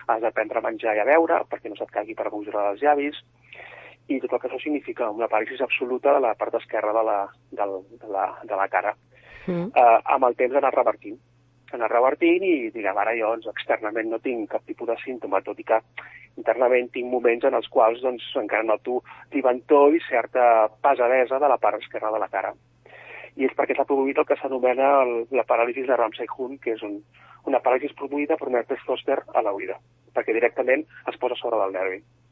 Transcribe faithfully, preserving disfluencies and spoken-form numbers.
has d'aprendre a menjar i a beure perquè no se't caigui per bogerar dels llavis, i tot el que això significa una paràlisi absoluta de la part esquerra de la, de, de la, de la cara. Mm. Uh, amb el temps ha anat revertint. Ha anat revertint i, diguem, ara jo doncs, externament no tinc cap tipus de símptoma, tot i que internament tinc moments en els quals doncs, encara noto tibantor i certa pesadesa de la part esquerra de la cara. I és perquè s'ha produït el que s'anomena la paràlisi de Ramsay-Hunt, que és un, una paràlisi produïda per un herpes zòster a l'oïda, perquè directament es posa sobre del nervi.